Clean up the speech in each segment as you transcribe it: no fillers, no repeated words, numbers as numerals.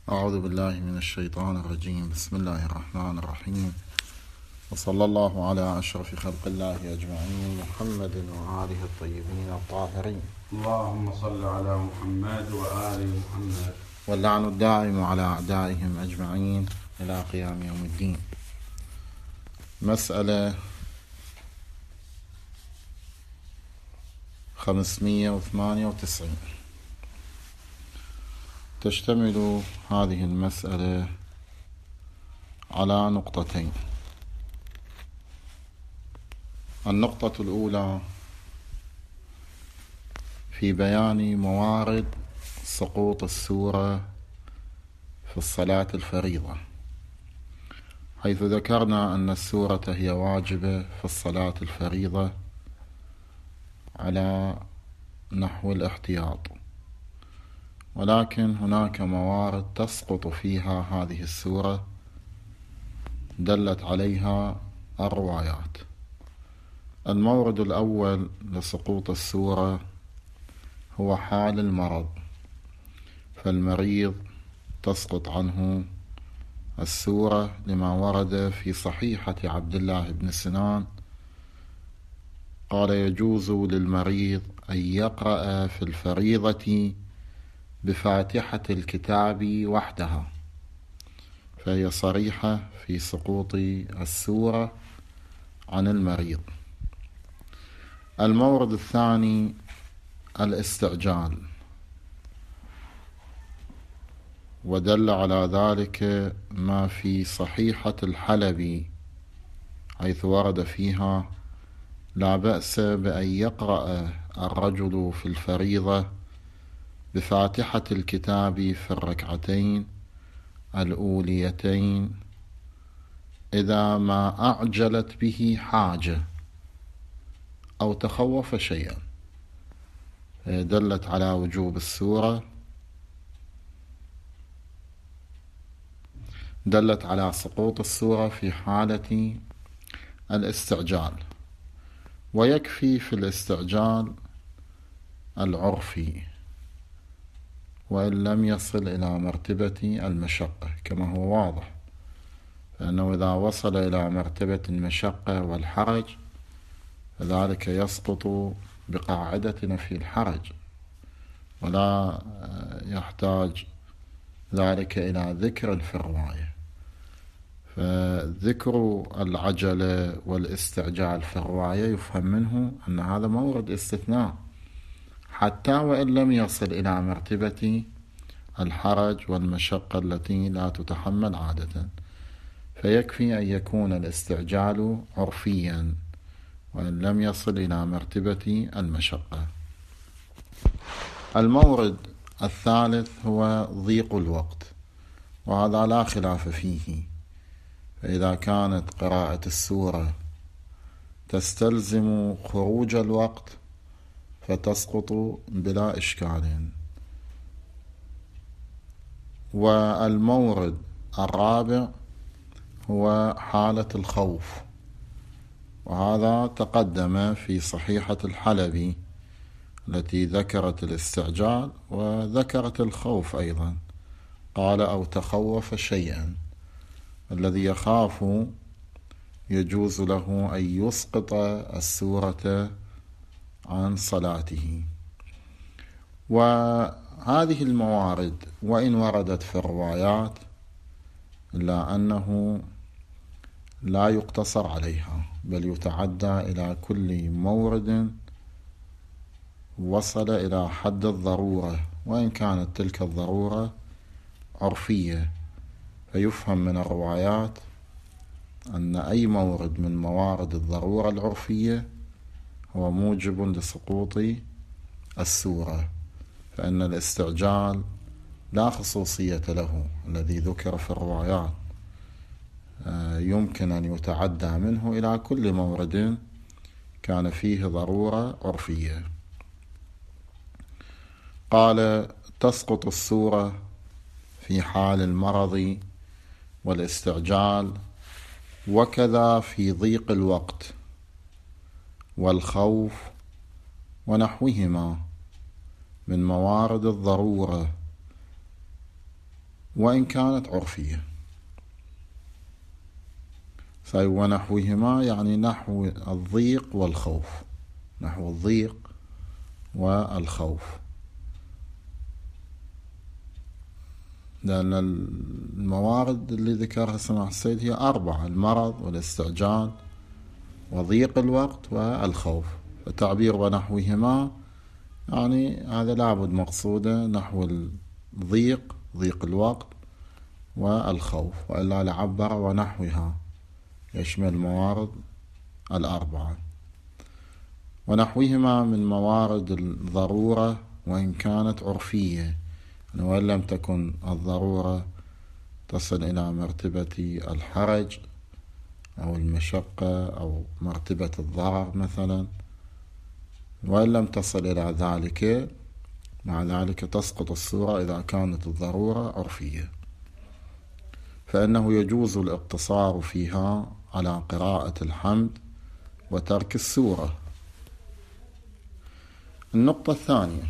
أعوذ بالله من الشيطان الرجيم. بسم الله الرحمن الرحيم، وصلى الله على أشرف خلق الله أجمعين، محمد وآله الطيبين الطاهرين. اللهم صل على محمد وآل محمد. واللعن الدائم على أعدائهم أجمعين إلى قيام يوم الدين. مسألة 598. تشتمل هذه المسألة على نقطتين. النقطة الأولى في بيان موارد سقوط السورة في الصلاة الفريضة، حيث ذكرنا أن السورة هي واجبة في الصلاة الفريضة على نحو الاحتياط، ولكن هناك موارد تسقط فيها هذه السورة دلت عليها الروايات. المورد الأول لسقوط السورة هو حال المرض، فالمريض تسقط عنه السورة لما ورد في صحيحة عبد الله بن سنان قال: يجوز للمريض أن يقرأ في الفريضة بفاتحة الكتاب وحدها، فهي صريحة في سقوط السورة عن المريض. المورد الثاني الاستعجال، ودل على ذلك ما في صحيحة الحلبي حيث ورد فيها: لا بأس بأن يقرأ الرجل في الفريضة بفاتحة الكتاب في الركعتين الأوليتين إذا ما أعجلت به حاجة أو تخوف شيئا. دلت على وجوب السورة، دلت على سقوط السورة في حالة الاستعجال. ويكفي في الاستعجال العرفي وإن لم يصل إلى مرتبة المشقة، كما هو واضح، فإنه إذا وصل إلى مرتبة المشقة والحرج فذلك يسقط بقاعدتنا في الحرج، ولا يحتاج ذلك إلى ذكر في الرواية. فذكر العجلة والاستعجال في الرواية يفهم منه أن هذا مورد استثناء، حتى وإن لم يصل إلى مرتبة الحرج والمشقة التي لا تتحمل عادة، فيكفي أن يكون الاستعجال عرفيا وإن لم يصل إلى مرتبة المشقة. المورد الثالث هو ضيق الوقت، وهذا لا خلاف فيه، فإذا كانت قراءة السورة تستلزم خروج الوقت فتسقط بلا إشكال. والمورد الرابع هو حالة الخوف، وهذا تقدم في صحيحة الحلبي التي ذكرت الاستعجال وذكرت الخوف أيضا، قال: أو تخوف شيئا. الذي يخاف يجوز له أن يسقط السورة عن صلاته. وهذه الموارد وإن وردت في الروايات إلا أنه لا يقتصر عليها، بل يتعدى إلى كل مورد وصل إلى حد الضرورة، وإن كانت تلك الضرورة عرفية. فيفهم من الروايات أن أي مورد من موارد الضرورة العرفية هو موجب لسقوط السورة، فإن الاستعجال لا خصوصية له الذي ذكر في الروايات، يمكن أن يتعدى منه إلى كل مورد كان فيه ضرورة عرفية. قال: تسقط السورة في حال المرض والاستعجال، وكذا في ضيق الوقت والخوف ونحوهما من موارد الضرورة وإن كانت عرفية. ونحوهما يعني نحو الضيق والخوف، نحو الضيق والخوف، لأن الموارد اللي ذكرها سماحة السيد هي 4: المرض والاستعجال وضيق الوقت والخوف. فتعبير ونحوهما يعني هذا لابد مقصوده نحو الضيق، ضيق الوقت والخوف، وإلا لعبر ونحوها يشمل الموارد 4. ونحوهما من موارد الضرورة وإن كانت عرفية، وإن لم تكن الضرورة تصل إلى مرتبة الحرج أو المشقة أو مرتبة الضرر مثلا، وإن لم تصل إلى ذلك، مع ذلك تسقط السورة إذا كانت الضرورة عرفية، فإنه يجوز الاقتصار فيها على قراءة الحمد وترك السورة. النقطة الثانية،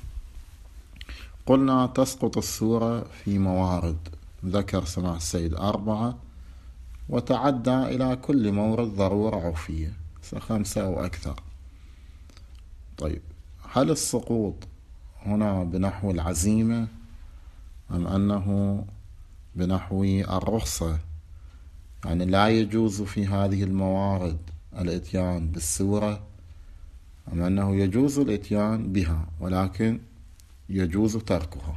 قلنا تسقط السورة في موارد ذكر سماحة السيد 4، وتعدى إلى كل مورد ضرورة عرفية 5 أو أكثر. طيب، هل السقوط هنا بنحو العزيمة أم أنه بنحو الرخصة؟ يعني لا يجوز في هذه الموارد الإتيان بالسورة، أم أنه يجوز الإتيان بها ولكن يجوز تركها؟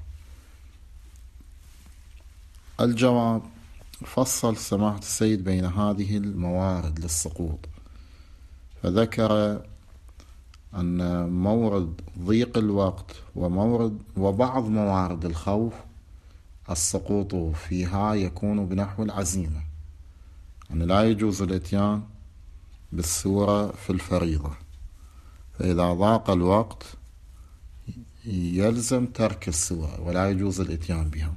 الجواب، فصل سماحة السيد بين هذه الموارد للسقوط، فذكر أن مورد ضيق الوقت وبعض موارد الخوف السقوط فيها يكون بنحو العزيمة، يعني لا يجوز الإتيان بالسورة في الفريضة، فإذا ضاق الوقت يلزم ترك السورة ولا يجوز الإتيان بها،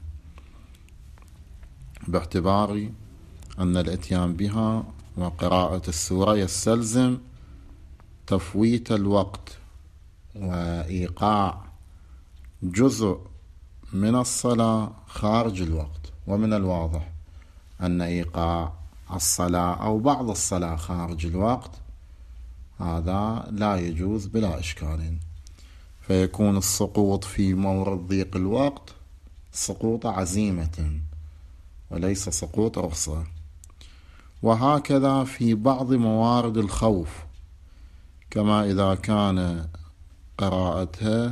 باعتبار أن الإتيان بها وقراءة السورة يستلزم تفويت الوقت وإيقاع جزء من الصلاة خارج الوقت. ومن الواضح أن إيقاع الصلاة أو بعض الصلاة خارج الوقت هذا لا يجوز بلا إشكال، فيكون السقوط في مورد ضيق الوقت سقوط عزيمة وليس سقوط رخصة. وهكذا في بعض موارد الخوف، كما إذا كان قراءتها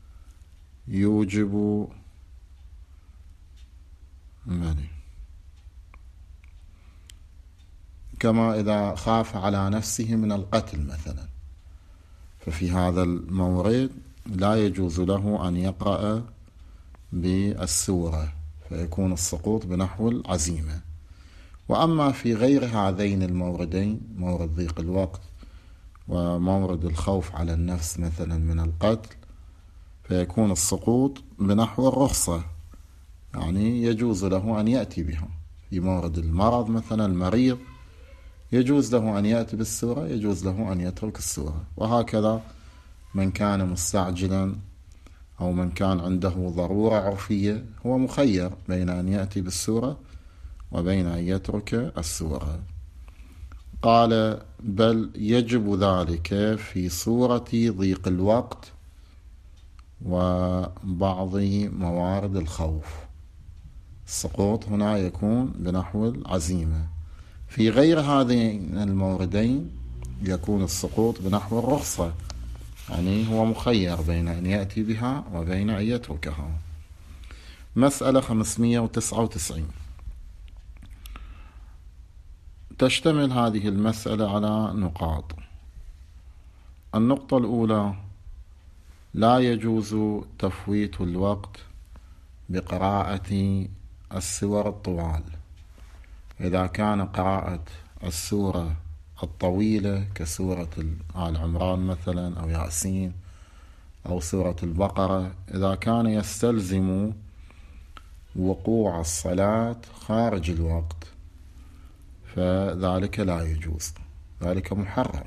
يوجب كما إذا خاف على نفسه من القتل مثلا، ففي هذا المورد لا يجوز له أن يقرأ بالسورة، فيكون السقوط بنحو العزيمة. وأما في غير هذين الموردين، مورد ضيق الوقت ومورد الخوف على النفس مثلا من القتل، فيكون السقوط بنحو الرخصة، يعني يجوز له أن يأتي بها. في مورد المرض مثلا المريض يجوز له أن يأتي بالسورة، يجوز له أن يترك السورة. وهكذا من كان مستعجلا أو من كان عنده ضرورة عرفية هو مخير بين أن يأتي بالسورة وبين أن يترك السورة. قال بل يجب ذلك في صورة ضيق الوقت وبعض موارد الخوف، السقوط هنا يكون بنحو العزيمة. في غير هذين الموردين يكون السقوط بنحو الرخصة، يعني هو مخير بين أن يأتي بها وبين أن يتركها. مسألة 599 تشتمل هذه المسألة على نقاط. النقطة الأولى، لا يجوز تفويت الوقت بقراءة السور الطوال. إذا كان قراءة السورة الطويلة كسورة آل عمران مثلا أو ياسين أو سورة البقرة، إذا كان يستلزم وقوع الصلاة خارج الوقت فذلك لا يجوز، ذلك محرم.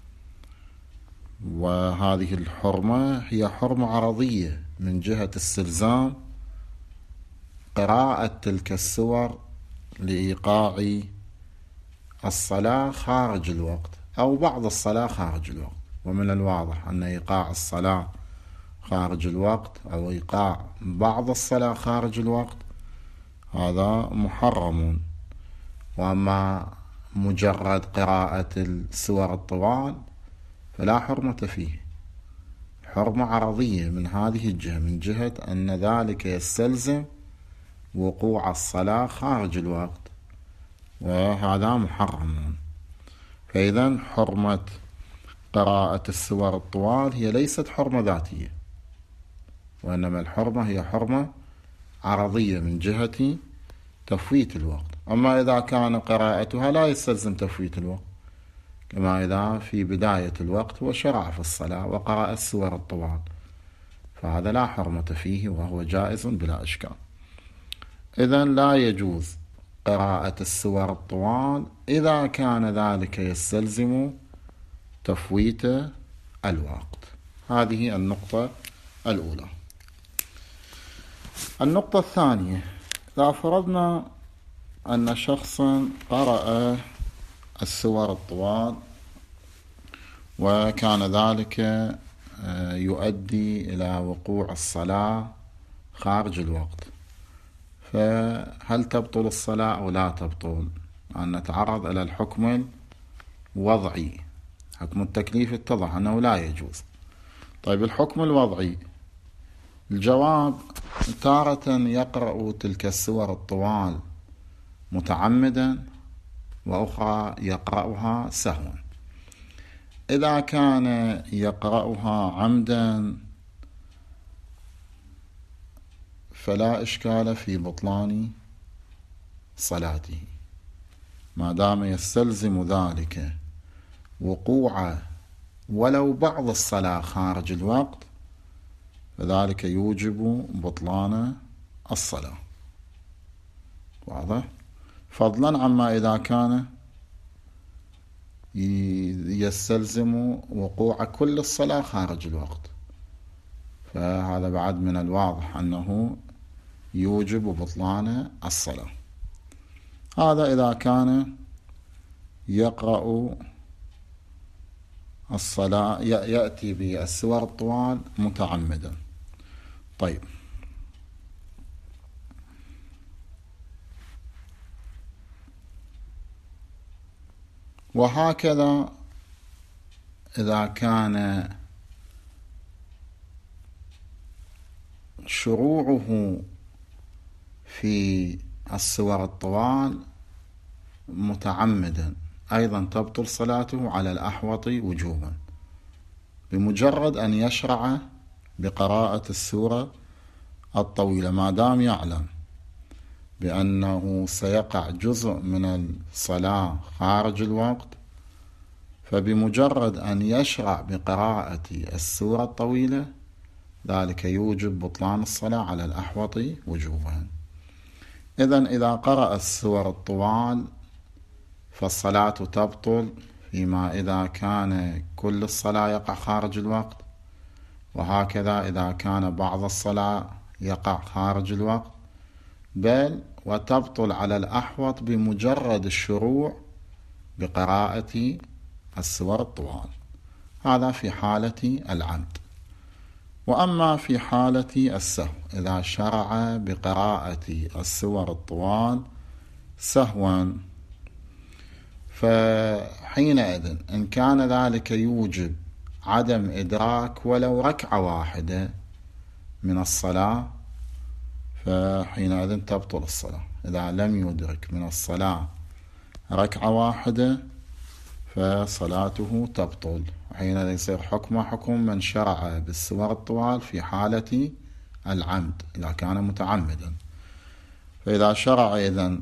وهذه الحرمة هي حرمة عرضية من جهة استلزام قراءة تلك السور لإيقاع الصلاة خارج الوقت أو بعض الصلاة خارج الوقت. ومن الواضح أن إيقاع الصلاة خارج الوقت أو إيقاع بعض الصلاة خارج الوقت هذا محرم. وأما مجرد قراءة السور الطوال فلا حرمة فيه، حرمة عرضية من هذه الجهة، من جهة أن ذلك يستلزم وقوع الصلاة خارج الوقت، وهذا محرم. فإذا حرمة قراءة السور الطوال هي ليست حرمة ذاتية، وإنما الحرمة هي حرمة عرضية من جهة تفويت الوقت. أما إذا كان قراءتها لا يستلزم تفويت الوقت، كما إذا في بداية الوقت وشرع في الصلاة وقرأ السور الطوال، فهذا لا حرمة فيه وهو جائز بلا إشكال. إذن لا يجوز قراءة السور الطوال إذا كان ذلك يستلزم تفويت الوقت. هذه النقطة الأولى. النقطة الثانية، إذا فرضنا أن شخصا قرأ السور الطوال وكان ذلك يؤدي إلى وقوع الصلاة خارج الوقت، فهل تبطل الصلاة أو لا تبطل؟ أن نتعرض إلى الحكم الوضعي. حكم التكليف اتضح أنه لا يجوز. طيب الحكم الوضعي، الجواب تارة يقرأ تلك السور الطوال متعمدا وأخرى يقرأها سهوا. إذا كان يقرأها عمدا فلا إشكال في بطلان صلاته، ما دام يستلزم ذلك وقوع ولو بعض الصلاة خارج الوقت، فذلك يوجب بطلان الصلاة. واضح؟ فضلا عما إذا كان يستلزم وقوع كل الصلاة خارج الوقت، فهذا بعد من الواضح أنه يوجب بطلان الصلاة. هذا إذا كان يقرأ الصلاة يأتي بالسور الطوال متعمدا. طيب، وهكذا إذا كان شروعه في السور الطوال متعمدا أيضا تبطل صلاته على الأحوط وجوبا، بمجرد أن يشرع بقراءة السورة الطويلة، ما دام يعلم بأنه سيقع جزء من الصلاة خارج الوقت، فبمجرد أن يشرع بقراءة السورة الطويلة ذلك يوجب بطلان الصلاة على الأحوط وجوبا. إذن إذا قرأ السور الطوال فالصلاة تبطل، فيما إذا كان كل الصلاة يقع خارج الوقت، وهكذا إذا كان بعض الصلاة يقع خارج الوقت، بل وتبطل على الأحوط بمجرد الشروع بقراءة السور الطوال. هذا في حالة العمد. وأما في حالة السهو، إذا شرع بقراءة السور الطوال سهوا، فحينئذ إن كان ذلك يوجب عدم إدراك ولو ركعة واحدة من الصلاة، فحينئذ تبطل الصلاة. إذا لم يدرك من الصلاة ركعة واحدة فصلاته تبطل، وحينئذ يصير حكمه حكم من شرع بالسور الطوال في حالة العمد إذا كان متعمدا. فإذا شرع إذن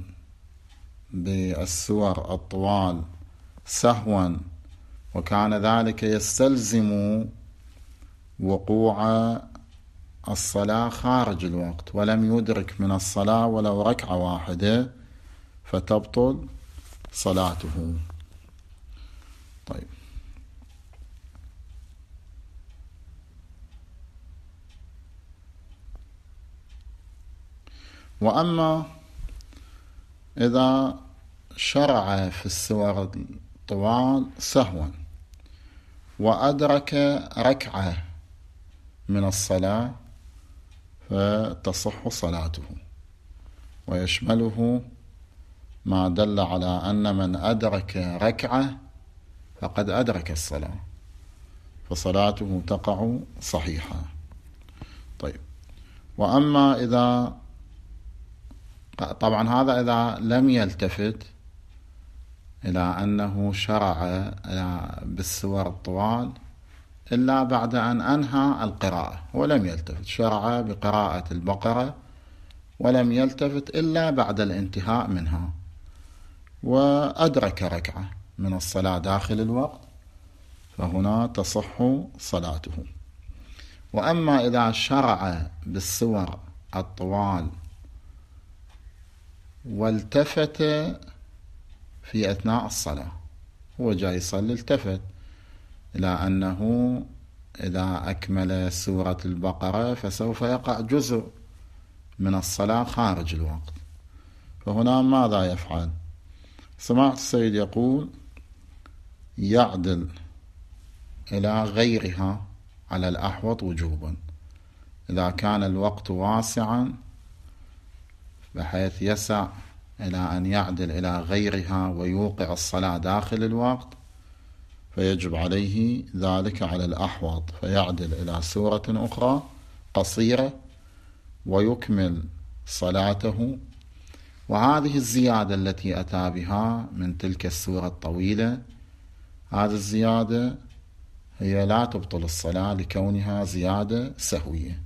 بالسور الطوال سهوا وكان ذلك يستلزم وقوع الصلاة خارج الوقت ولم يدرك من الصلاة ولو ركعة واحدة، فتبطل صلاته. طيب، وأما إذا شرع في السور الطوال سهوا وأدرك ركعة من الصلاة فتصح صلاته، ويشمله ما دل على أن من أدرك ركعة فقد أدرك الصلاة، فصلاته تقع صحيحة. طيب، وأما إذا طبعا هذا إذا لم يلتفت إلى أنه شرع بالسور الطوال إلا بعد أن أنهى القراءة، ولم يلتفت، شرع بقراءة البقرة ولم يلتفت إلا بعد الانتهاء منها، وأدرك ركعة من الصلاة داخل الوقت، فهنا تصح صلاته. وأما إذا شرع بالسور الطوال والتفت في أثناء الصلاة، هو جاي يصلي التفت إلى أنه إذا أكمل سورة البقرة فسوف يقع جزء من الصلاة خارج الوقت، فهنا ماذا يفعل؟ سمعت السيد يقول يعدل إلى غيرها على الأحوط وجوبا، إذا كان الوقت واسعا بحيث يسع إلى أن يعدل إلى غيرها ويوقع الصلاة داخل الوقت فيجب عليه ذلك على الأحوط، فيعدل إلى سورة أخرى قصيرة ويكمل صلاته. وهذه الزيادة التي أتى بها من تلك السورة الطويلة، هذه الزيادة هي لا تبطل الصلاة لكونها زيادة سهوية،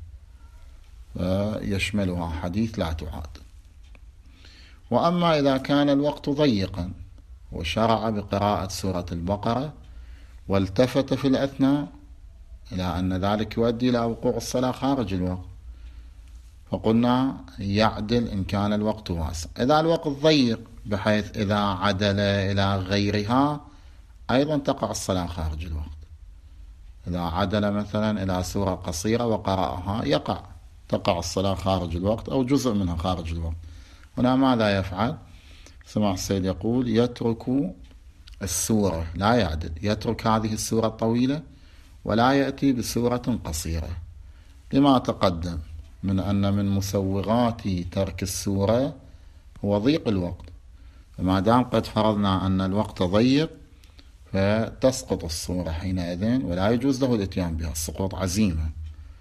فيشملها حديث لا تعاد. وأما إذا كان الوقت ضيقا وشرع بقراءة سورة البقرة والتفت في الأثناء إلى أن ذلك يؤدي إلى وقوع الصلاة خارج الوقت، فقلنا يعدل إن كان الوقت واسع. إذا الوقت ضيق بحيث إذا عدل إلى غيرها أيضا تقع الصلاة خارج الوقت، إذا عدل مثلا إلى سورة قصيرة وقرأها تقع الصلاة خارج الوقت أو جزء منها خارج الوقت. هنا ماذا يفعل؟ سمع السيد يقول يترك السورة، لا يعدل، يترك هذه السورة الطويلة ولا يأتي بسورة قصيرة، لما تقدم من أن من مسوغات ترك السورة هو ضيق الوقت، فما دام قد فرضنا أن الوقت ضيق فتسقط السورة حينئذ ولا يجوز له الاتيان بها، السقوط عزيمة،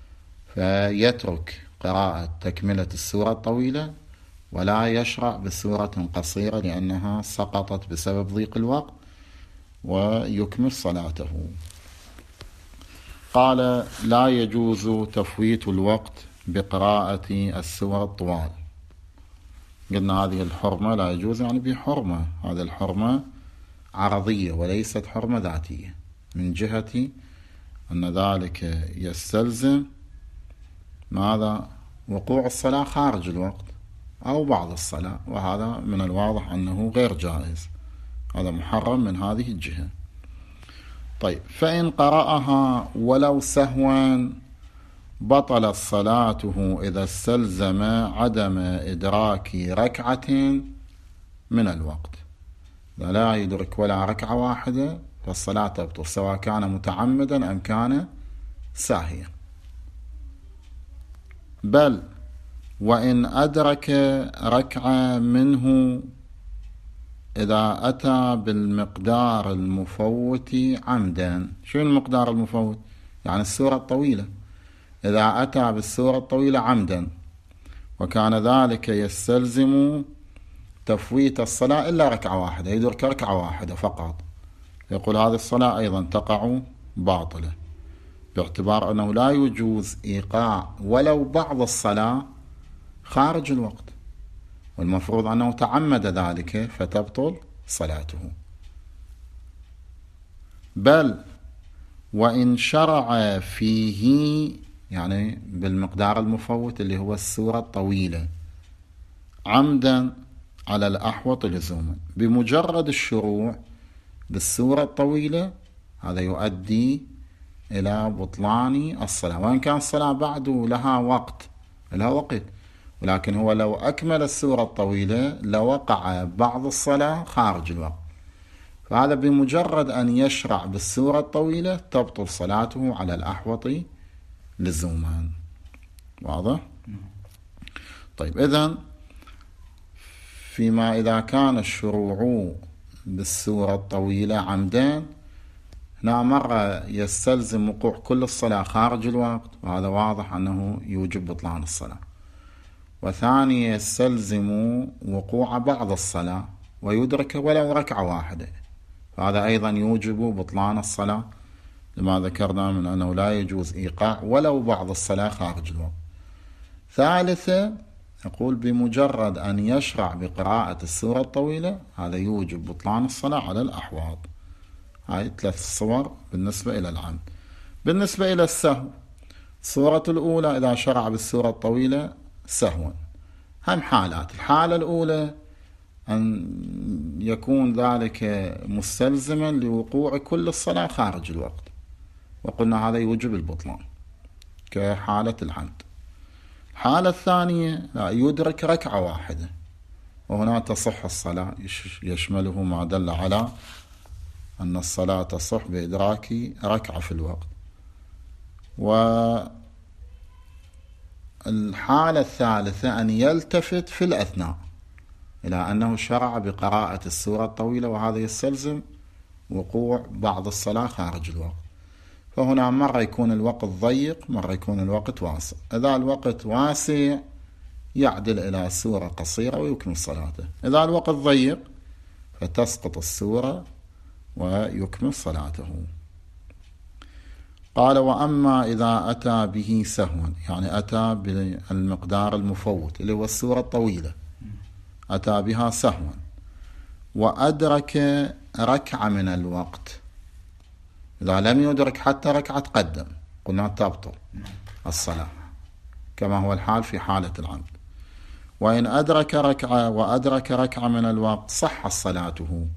فيترك قراءة تكملة السورة الطويلة ولا يشرع بسورة قصيرة لأنها سقطت بسبب ضيق الوقت، ويكمل صلاته. قال لا يجوز تفويت الوقت بقراءة السور الطوال. قلنا هذه الحرمة لا يجوز يعني بحرمة، هذه الحرمة عرضية وليست حرمة ذاتية، من جهة أن ذلك يستلزم ماذا؟ وقوع الصلاة خارج الوقت أو بعض الصلاة، وهذا من الواضح أنه غير جائز، هذا محرم من هذه الجهة. طيب، فإن قرأها ولو سهوا بطلت صلاته إذا استلزم عدم إدراك ركعة من الوقت، لا يدرك ولا ركعة واحدة فالصلاة تبطل، سواء كان متعمدا أم كان ساهيا. بل وإن أدرك ركعة منه إذا أتى بالمقدار المفوت عمدا. شو المقدار المفوت؟ يعني السورة الطويلة، إذا أتى بالسورة الطويلة عمدا وكان ذلك يستلزم تفويت الصلاة إلا ركعة واحدة، يدرك ركعة واحدة فقط، يقول هذه الصلاة أيضا تقع باطلة، باعتبار أنه لا يجوز إيقاع ولو بعض الصلاة خارج الوقت، والمفروض أنه تعمد ذلك فتبطل صلاته. بل وإن شرع فيه، يعني بالمقدار المفوت اللي هو السورة الطويلة، عمدا على الأحوط لزوما، بمجرد الشروع بالسورة الطويلة هذا يؤدي إلى بطلان الصلاة، وإن كان الصلاة بعد لها وقت، ولكن هو لو أكمل السورة الطويلة لوقع بعض الصلاة خارج الوقت، فهذا بمجرد أن يشرع بالسورة الطويلة تبطل صلاته على الأحوط لزوما. واضح؟ طيب، إذن فيما إذا كان الشروع بالسورة الطويلة عمدان، هنا مرة يستلزم وقوع كل الصلاة خارج الوقت، وهذا واضح أنه يوجب بطلان الصلاة. وثانيا يستلزم وقوع بعض الصلاة ويدرك ولو ركعة واحدة، فهذا أيضا يوجب بطلان الصلاة، لما ذكرنا من أنه لا يجوز إيقاع ولو بعض الصلاة خارج الوقت. ثالثا يقول بمجرد أن يشرع بقراءة السورة الطويلة هذا يوجب بطلان الصلاة على الأحواض. هاي 3 صور بالنسبة إلى العمد. بالنسبة إلى السهو، الصورة الأولى إذا شرع بالسورة الطويلة سهوا، هم حالات. الحالة الأولى أن يكون ذلك مستلزما لوقوع كل الصلاة خارج الوقت، وقلنا هذا يوجب البطلان كحالة العمد. الحالة الثانية لا يدرك ركعة واحدة، وهنا تصح الصلاة، يشمله ما دل على أن الصلاة تصح بإدراك ركعة في الوقت. والحالة الثالثة أن يلتفت في الأثناء إلى أنه شرع بقراءة السورة الطويلة، وهذا يستلزم وقوع بعض الصلاة خارج الوقت. فهنا مرة يكون الوقت ضيق، مرة يكون الوقت واسع. إذا الوقت واسع يعدل إلى سورة قصيرة ويكمل صلاته، إذا الوقت ضيق فتسقط السورة ويكمل صلاته. قال: وأما إذا أتى به سهوا، يعني أتى بالمقدار المفوت اللي هو السورة الطويلة، أتى بها سهوا وأدرك ركعة من الوقت، إذا لم يدرك حتى ركعة تقدم قلنا تبطل الصلاة كما هو الحال في حالة العمد. وإن أدرك ركعة وأدرك ركعة من الوقت صح صلاته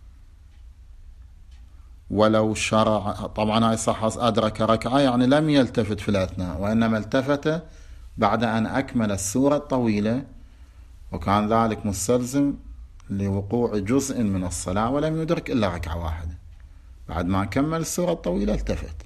ولو شرع. طبعا هاي صح أدرك ركعة يعني لم يلتفت في الأثناء، وإنما التفت بعد أن أكمل السورة الطويلة، وكان ذلك مستلزم لوقوع جزء من الصلاة ولم يدرك إلا ركعة واحدة. بعد ما كمل السورة الطويلة التفت.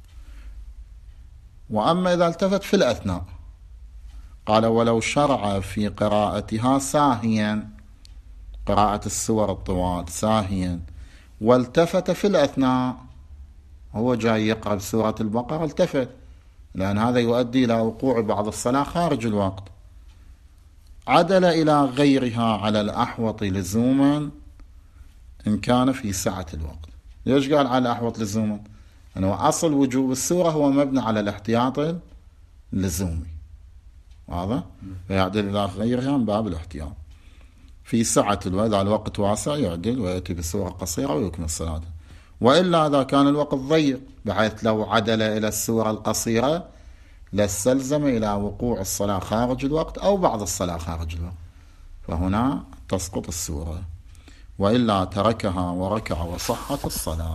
وأما إذا التفت في الأثناء قال: ولو شرع في قراءتها ساهيا، قراءة السور الطوال ساهيا، والتفت في الأثناء، هو جاي يقرأ سورة البقرة التفت، لأن هذا يؤدي إلى وقوع بعض الصلاة خارج الوقت، عدل إلى غيرها على الأحوط لزوما إن كان في سعة الوقت. ليش قال على الأحوط لزوما؟ أنه أصل وجوب السورة هو مبني على الاحتياط اللزومي، واضح؟ فيعدل إلى غيرها من باب الاحتياط في سعة الوقت. إذا الوقت واسع يعدل ويأتي بسورة قصيرة ويكمل صلاته. وإلا إذا كان الوقت ضيق بحيث لو عدل إلى السورة القصيرة لاستلزم إلى وقوع الصلاة خارج الوقت أو بعض الصلاة خارج الوقت، فهنا تسقط السورة، وإلا تركها وركع وصحت الصلاة.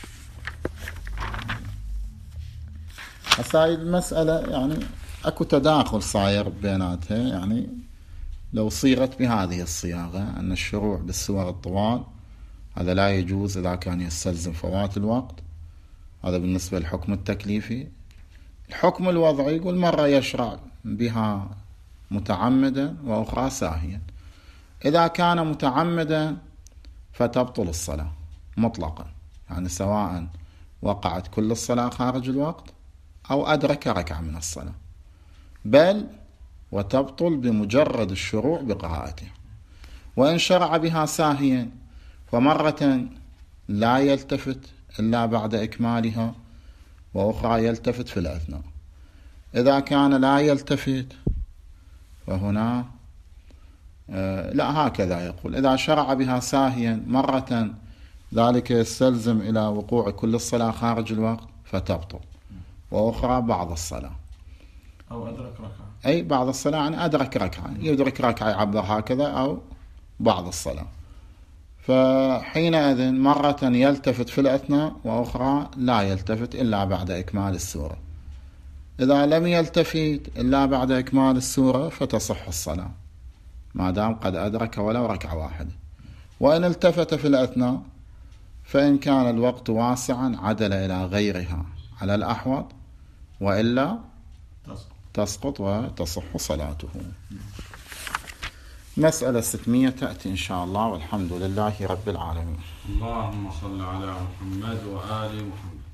هسه المسألة يعني أكو تداخل صاير بيناتها، يعني لو صيغت بهذه الصياغة أن الشروع بالسور الطوال هذا لا يجوز إذا كان يستلزم فوات الوقت، هذا بالنسبة للحكم التكليفي. الحكم الوضعي يقول مرة يشرع بها متعمدا وأخرى ساهيا. إذا كان متعمدا فتبطل الصلاة مطلقا، يعني سواء وقعت كل الصلاة خارج الوقت أو أدرك ركعة من الصلاة، بل وتبطل بمجرد الشروع بقراءتها. وإن شرع بها ساهيا فمرة لا يلتفت إلا بعد إكمالها، وأخرى يلتفت في الأثناء. إذا كان لا يلتفت فهنا لا، هكذا يقول: إذا شرع بها ساهيا مرة ذلك يستلزم إلى وقوع كل الصلاة خارج الوقت فتبطل، وأخرى بعض الصلاة أو أدرك ركعة، أي بعض الصلاة يعني أدرك ركعة، يدرك ركعة يعبر هكذا، أو بعض الصلاة. فحينئذ مرة يلتفت في الأثناء وأخرى لا يلتفت إلا بعد إكمال السورة. إذا لم يلتفت إلا بعد إكمال السورة فتصح الصلاة ما دام قد أدرك ولو ركعة واحدة. وإن التفت في الأثناء فإن كان الوقت واسعا عدل إلى غيرها على الأحوط، وإلا تسقط وتصح صلاته. مسألة 600 تأتي إن شاء الله، والحمد لله رب العالمين. اللهم صل على محمد وآل محمد.